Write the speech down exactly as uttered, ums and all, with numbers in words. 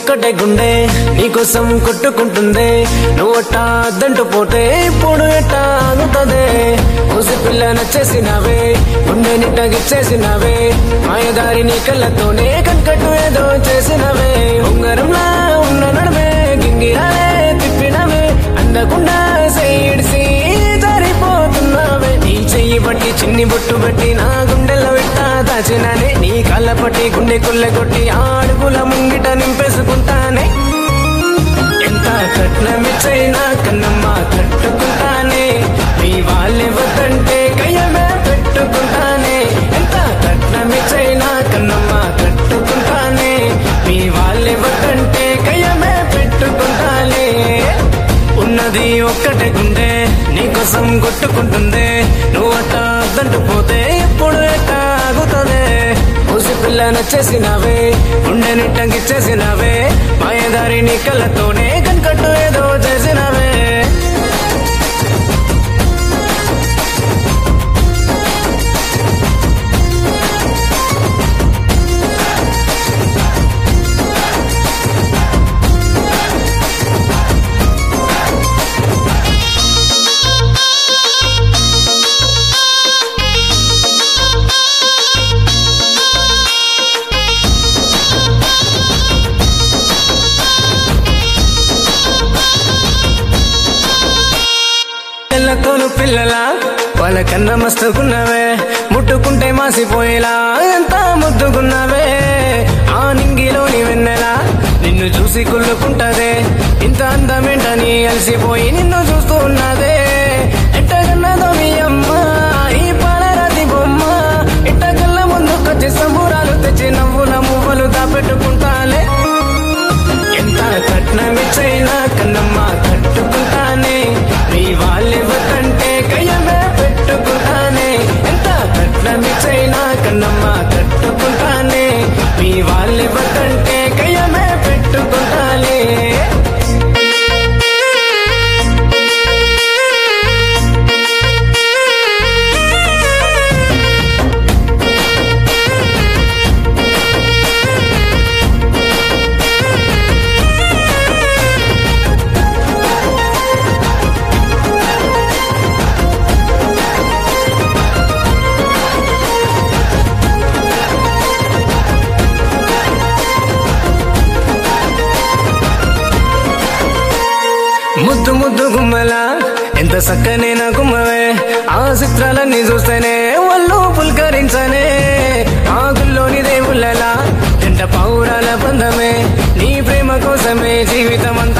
ఒక్కటే గుండె నీకోసం కొట్టుకుంటుందే నువ్వట్టా అద్దంటూ పోతే ఇప్పుడు ఎట్టా ఆగుతదే ఊసి పిల్ల నచ్చేసినావే గుండె నిట్టగిచ్చేసినావే మాయదారి నీ కళ్ళతోనే కన్కట్టు ఏదో చేసినవే ఉంగరంలా ఉన్న నడమే గింగిరాలే తిప్పినవే అందకుండా సైడ్సి జారిపోతున్నావే నీ చెయ్యి బట్టి చిన్ని బొట్టు బట్టి నా గుండెల్లో విట్టా దాచినానే నీ కళ్ళ పట్టి గుండె కుళ్ళ కొట్టి ఆడుగుల ముంగిట నింపేసుకుంటానే ఎంత కట్నమిచ్చైనా కన్నమ్మ కట్టుకుంటానే మీ వాళ్ళే వద్దంటే కయ్యమే పెట్టుకుంటానే ఎంత కట్నమిచ్చైనా కన్నమ్మ కట్టుకుంటానే మీ వాళ్ళే వద్దంటే కయ్యమే పెట్టుకుంటానే ఉన్నది ఒక్కటే గుండె నీకోసం కొట్టుకుంటుందే నువ్వట్టా అద్దంటూ పోతే ఎప్పుడు ఎట్టా ఆగుతదే ఊసి పిల్ల నచ్చేసినావే గుండె నిట్టంగిచ్చేసినావే మాయదారి నీ కళ్ళతోనే కన్కట్టు ఏదో చేసినావే తోలు పిల్లలా వాళ్ళకన్నా మస్తుకున్నావే ముట్టుకుంటే మాసిపోయేలా ఎంత ముద్దుకున్నావే ఆ నింగిలోని వెన్నెలా నిన్ను చూసి కుళ్ళుకుంటదే ఇంత అందమేంటని అలసిపోయి నిన్ను చూస్తూ ఉన్నదే ఎట్టగన్నదో మీ అమ్మ ఈ పాలరాతి బొమ్మ ఎట్టగల్ల ముందుకొచ్చి సంబూరాలు తెచ్చి నవ్వుల మువ్వలు దాపెట్టుకుంటాలే ఎంత కట్నమిచ్చైనా కన్నమ్మ కట్టుకుంటానే మీ వాళ్ళే వద్దంటే కయ్యమే పెట్టుకుంటానే ఎంత కట్నమిచ్చైనా కన్నమ్మ కట్టుకుంటానే మీ వాళ్ళే వద్దంటే కయ్యమే పెట్టుకుంటానే ముద్దు ముద్దు గుమ్మలా ఎంత సక్కనైనా గుమ్మవే ఆ చిత్రాలన్నీ చూస్తేనే వాళ్ళు పుల్కరించనే ఆ గుల్లోని దేవుళ్ళలా జంట పౌరాల బంధమే నీ ప్రేమ కోసమే జీవితం